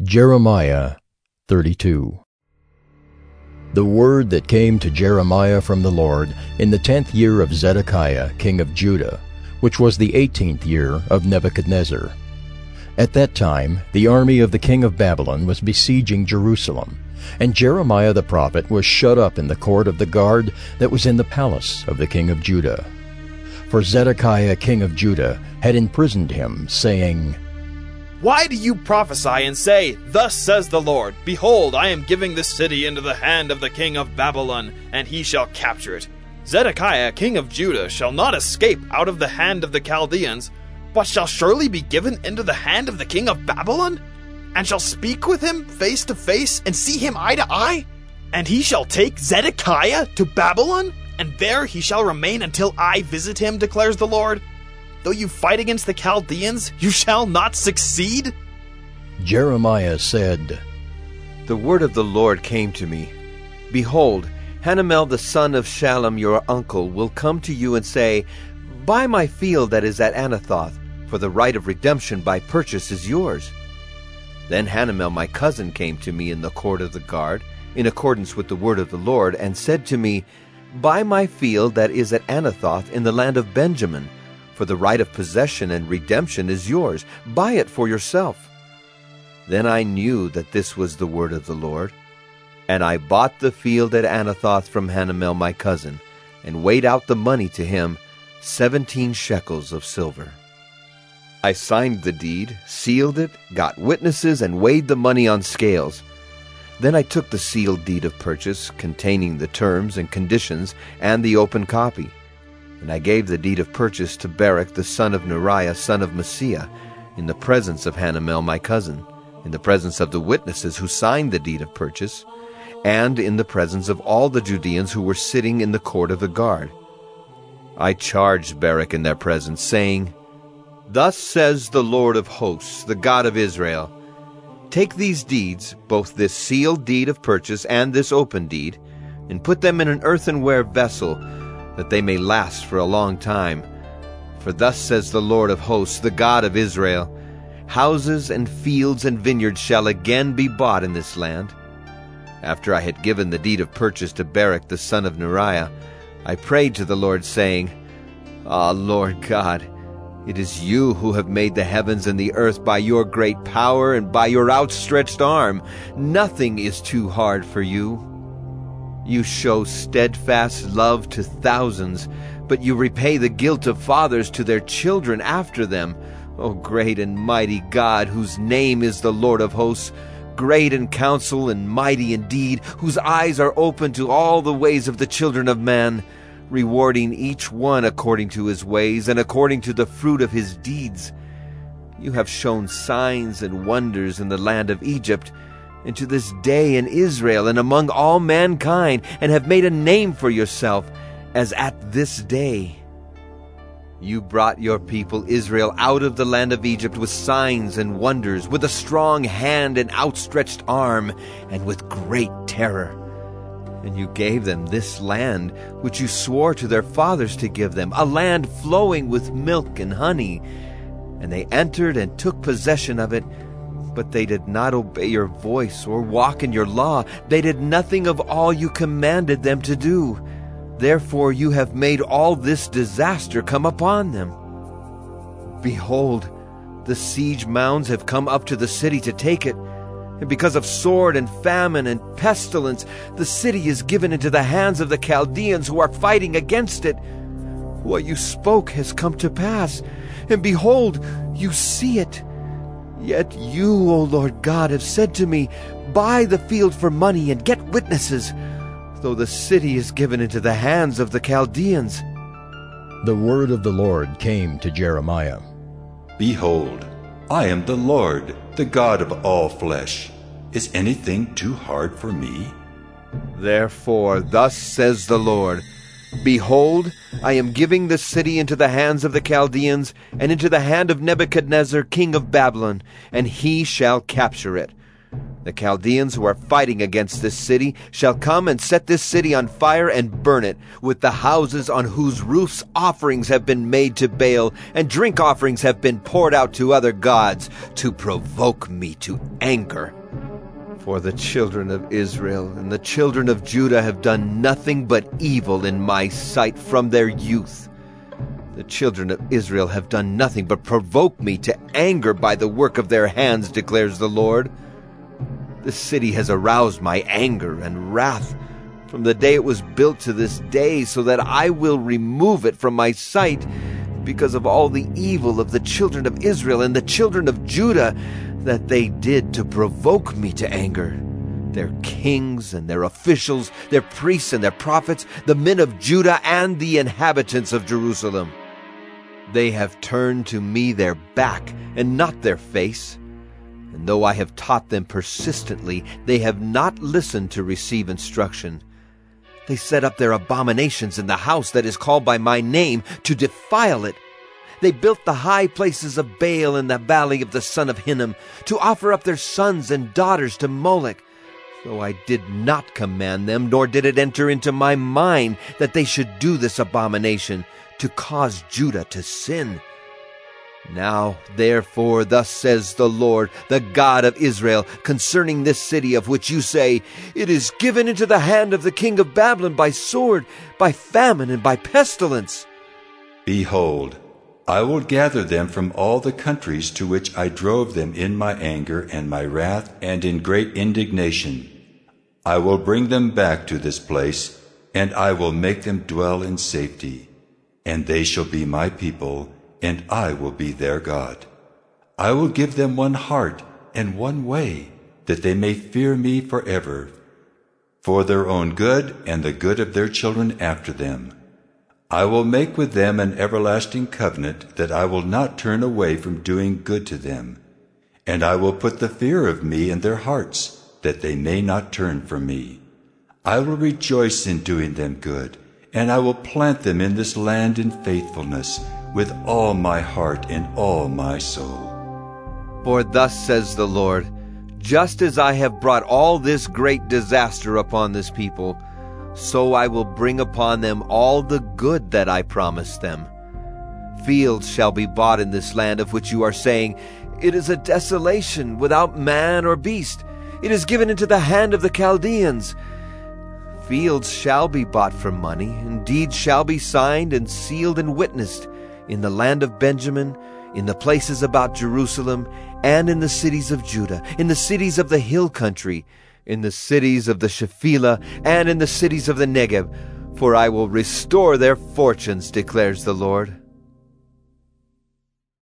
Jeremiah 32. The word that came to Jeremiah from the Lord in the 10th year of Zedekiah king of Judah, which was the 18th year of Nebuchadnezzar. At that time the army of the king of Babylon was besieging Jerusalem, and Jeremiah the prophet was shut up in the court of the guard that was in the palace of the king of Judah. For Zedekiah king of Judah had imprisoned him, saying, Why do you prophesy and say, Thus says the Lord, Behold, I am giving this city into the hand of the king of Babylon, and he shall capture it. Zedekiah king of Judah shall not escape out of the hand of the Chaldeans, but shall surely be given into the hand of the king of Babylon, and shall speak with him face to face, and see him eye to eye. And he shall take Zedekiah to Babylon, and there he shall remain until I visit him, declares the Lord. Though you fight against the Chaldeans, you shall not succeed. Jeremiah said, The word of the Lord came to me. Behold, Hanamel the son of Shallum your uncle will come to you and say, Buy my field that is at Anathoth, for the right of redemption by purchase is yours. Then Hanamel my cousin came to me in the court of the guard, in accordance with the word of the Lord, and said to me, Buy my field that is at Anathoth in the land of Benjamin, for the right of possession and redemption is yours. Buy it for yourself. Then I knew that this was the word of the Lord. And I bought the field at Anathoth from Hanamel my cousin, and weighed out the money to him, 17 shekels of silver. I signed the deed, sealed it, got witnesses, and weighed the money on scales. Then I took the sealed deed of purchase, containing the terms and conditions, and the open copy. And I gave the deed of purchase to Baruch the son of Neriah, son of Maaseiah, in the presence of Hanamel my cousin, in the presence of the witnesses who signed the deed of purchase, and in the presence of all the Judeans who were sitting in the court of the guard. I charged Baruch in their presence, saying, Thus says the Lord of hosts, the God of Israel, Take these deeds, both this sealed deed of purchase and this open deed, and put them in an earthenware vessel, that they may last for a long time. For thus says the Lord of hosts, the God of Israel, Houses and fields and vineyards shall again be bought in this land. After I had given the deed of purchase to Baruch the son of Neriah, I prayed to the Lord, saying, Lord God, it is you who have made the heavens and the earth by your great power and by your outstretched arm. Nothing is too hard for you. You show steadfast love to thousands, but you repay the guilt of fathers to their children after them. O great and mighty God, whose name is the Lord of hosts, great in counsel and mighty in deed, whose eyes are open to all the ways of the children of man, rewarding each one according to his ways and according to the fruit of his deeds. You have shown signs and wonders in the land of Egypt, and to this day in Israel and among all mankind, and have made a name for yourself, as at this day. You brought your people Israel out of the land of Egypt with signs and wonders, with a strong hand and outstretched arm, and with great terror. And you gave them this land, which you swore to their fathers to give them, a land flowing with milk and honey. And they entered and took possession of it, but they did not obey your voice or walk in your law. They did nothing of all you commanded them to do. Therefore you have made all this disaster come upon them. Behold, the siege mounds have come up to the city to take it, and because of sword and famine and pestilence, the city is given into the hands of the Chaldeans who are fighting against it. What you spoke has come to pass, and behold, you see it. Yet you, O Lord God, have said to me, Buy the field for money and get witnesses, though the city is given into the hands of the Chaldeans. The word of the Lord came to Jeremiah. Behold, I am the Lord, the God of all flesh. Is anything too hard for me? Therefore, thus says the Lord, Behold, I am giving the city into the hands of the Chaldeans, and into the hand of Nebuchadnezzar king of Babylon, and he shall capture it. The Chaldeans who are fighting against this city shall come and set this city on fire and burn it, with the houses on whose roofs offerings have been made to Baal, and drink offerings have been poured out to other gods, to provoke me to anger. For the children of Israel and the children of Judah have done nothing but evil in my sight from their youth. The children of Israel have done nothing but provoke me to anger by the work of their hands, declares the Lord. This city has aroused my anger and wrath from the day it was built to this day, so that I will remove it from my sight because of all the evil of the children of Israel and the children of Judah that they did to provoke me to anger. Their kings and their officials, their priests and their prophets, the men of Judah and the inhabitants of Jerusalem. They have turned to me their back and not their face. And though I have taught them persistently, they have not listened to receive instruction. They set up their abominations in the house that is called by my name to defile it. They built the high places of Baal in the valley of the son of Hinnom, to offer up their sons and daughters to Molech. Though I did not command them, nor did it enter into my mind that they should do this abomination, to cause Judah to sin. Now, therefore, thus says the Lord, the God of Israel, concerning this city of which you say, it is given into the hand of the king of Babylon by sword, by famine, and by pestilence. Behold, I will gather them from all the countries to which I drove them in my anger and my wrath and in great indignation. I will bring them back to this place, and I will make them dwell in safety. And they shall be my people, and I will be their God. I will give them one heart and one way, that they may fear me forever, for their own good and the good of their children after them. I will make with them an everlasting covenant, that I will not turn away from doing good to them. And I will put the fear of me in their hearts, that they may not turn from me. I will rejoice in doing them good, and I will plant them in this land in faithfulness, with all my heart and all my soul. For thus says the Lord, just as I have brought all this great disaster upon this people, so I will bring upon them all the good that I promised them. Fields shall be bought in this land of which you are saying, it is a desolation without man or beast. It is given into the hand of the Chaldeans. Fields shall be bought for money, and deeds shall be signed and sealed and witnessed, in the land of Benjamin, in the places about Jerusalem, and in the cities of Judah, in the cities of the hill country, in the cities of the Shephelah, and in the cities of the Negev. For I will restore their fortunes, declares the Lord.